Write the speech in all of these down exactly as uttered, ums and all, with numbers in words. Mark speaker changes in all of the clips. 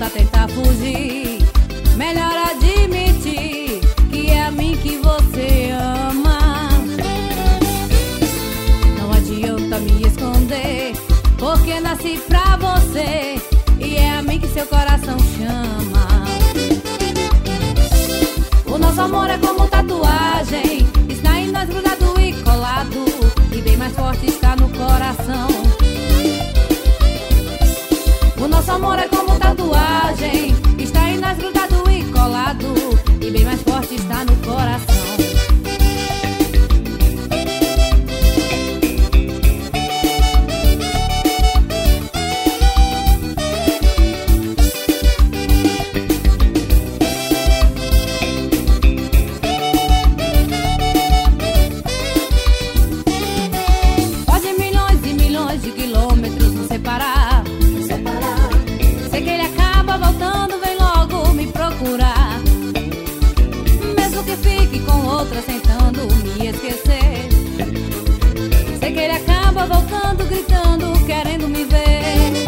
Speaker 1: adianta tentar fugir, melhor admitir que é a mim que você ama. Não adianta me esconder, porque nasci pra você e é a mim que seu coração chama. O nosso amor é como tatuagem, está em nós grudado e colado, e bem mais forte está no coração. O nosso amor é como tatuagem, está em nós grudado e colado, e bem mais forte está no coração. Pode milhões e milhões de quilômetros nos separar, sei que ele acaba voltando, vem logo me procurar. Mesmo que fique com outra tentando me esquecer, sei que ele acaba voltando, gritando, querendo me ver.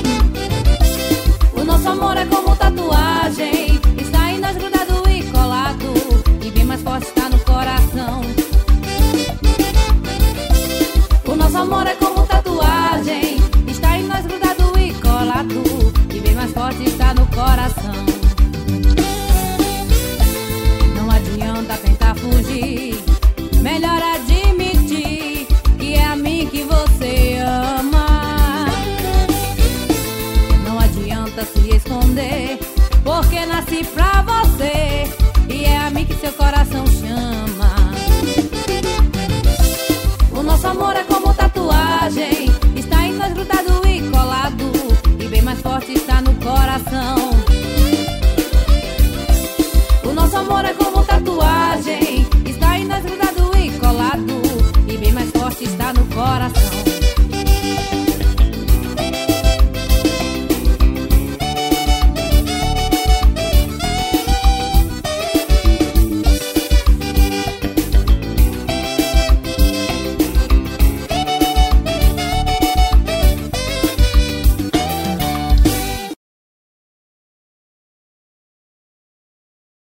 Speaker 1: O nosso amor é como tatuagem, está em nós grudado e colado, e bem mais forte está no coração. O nosso amor é como tatuagem, está em nós grudado e colado, e bem mais forte está no coração. Não adianta tentar fugir, melhor admitir que é a mim que você ama. Não adianta se esconder, porque nasci pra você e é a mim que seu coração chama. O nosso amor é como tatuagem, está em nós grudado e colado, e bem mais forte está no coração. O nosso amor é como